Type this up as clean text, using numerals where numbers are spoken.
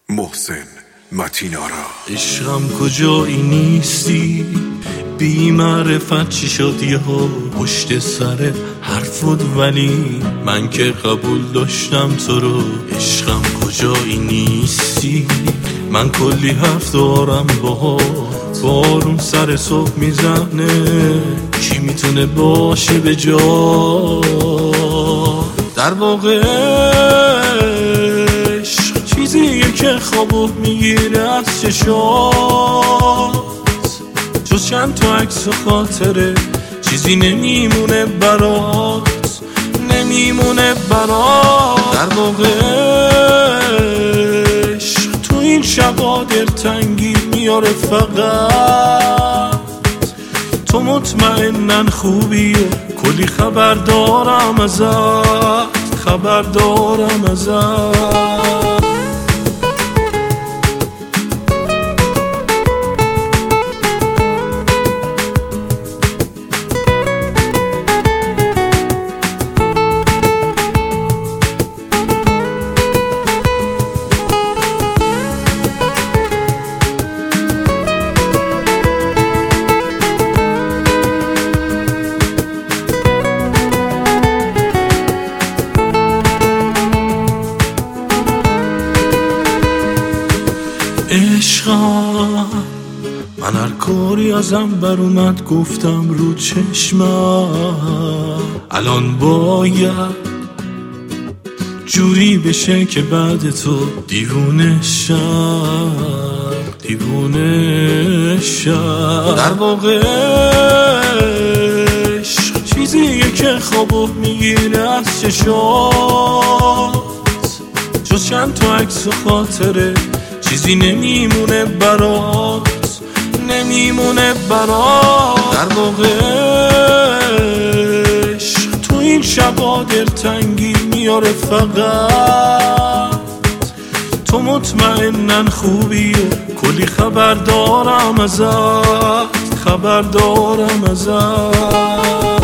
محسن متین‌آرا. عشقم کجایی نیستی، بی معرفت چی شد یهو پشت سر حرفت، ولی من که قبول داشتم تو رو. عشقم کجایی نیستی، من کلی حرف دارم باهات، بارون سر صبح میزنه، کی میتونه باشه به جا. در واقع عشق چیزیه که خوابو میگیره از چشات، جز چند تا عکس و خاطره چیزی نمیمونه برات، نمیمونه برات. در واقع عشق تو این شبا دلتنگی میاره فقط، تو مطمئنن خوبی و کلی خبر دارم ازت، خبر دارم ازت. عشقم من هر کاری ازم بر اومد گفتم رو چشمم، الان باید جوری بشه که بعد تو دیوونه شم، دیوونه شم. در واقع عشق چیزیه که خوابو میگیره از چشات، جز چند تا عکس و خاطره چیزی نمیمونه برات، نمیمونه برات. در واقع عشق تو این شبا دلتنگی میاره فقط، تو مطمئنن خوبی و کلی خبر دارم ازت، خبر دارم ازت.